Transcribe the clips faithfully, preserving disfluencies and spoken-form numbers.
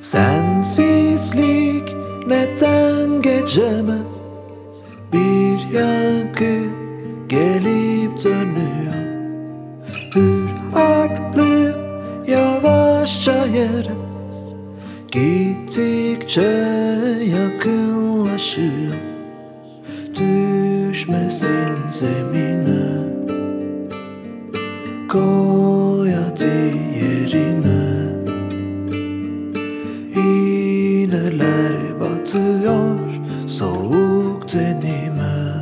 Sensizlik neden geceme bir yankı gelip dönüyor. Hür aklım yavaşça yere gittikçe yakınlaşıyor. Düşmesin zemine, koy hadi yerine. İğneler batıyor soğuk tenime.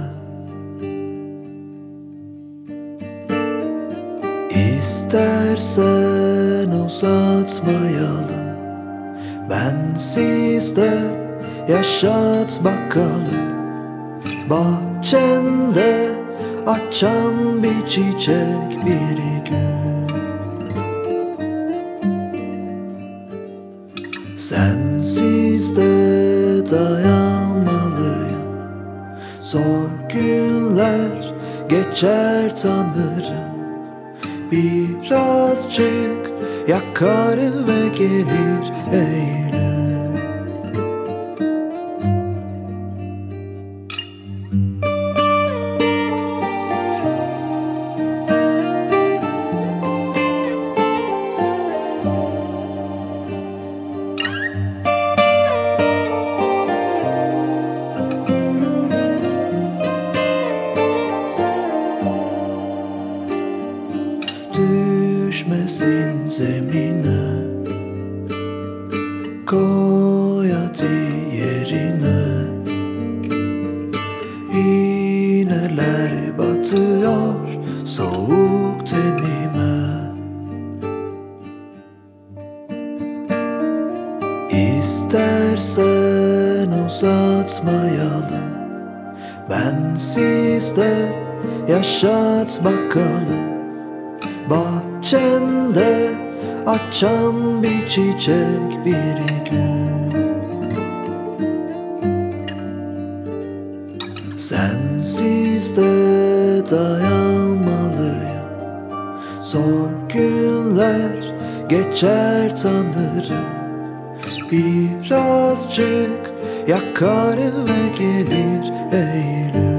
İstersen uzatmayalım, bensiz de yaşat bakalım. Bahçende açan bir çiçek bir gün. Sensiz de dayanmalıyım. Zor günler geçer tanırım. Birazcık yakar ve gelir Eylül. Düşmesin zemine, koy hadi yerine. İğneler batıyor soğuk tenime. İstersen uzatmayalım, bensiz de yaşat bakalım. Bahçende açan bir çiçek bir gün. Sensiz de dayanmalıyım. Zor günler geçer tanırım. Birazcık yakar ve gelir Eylül.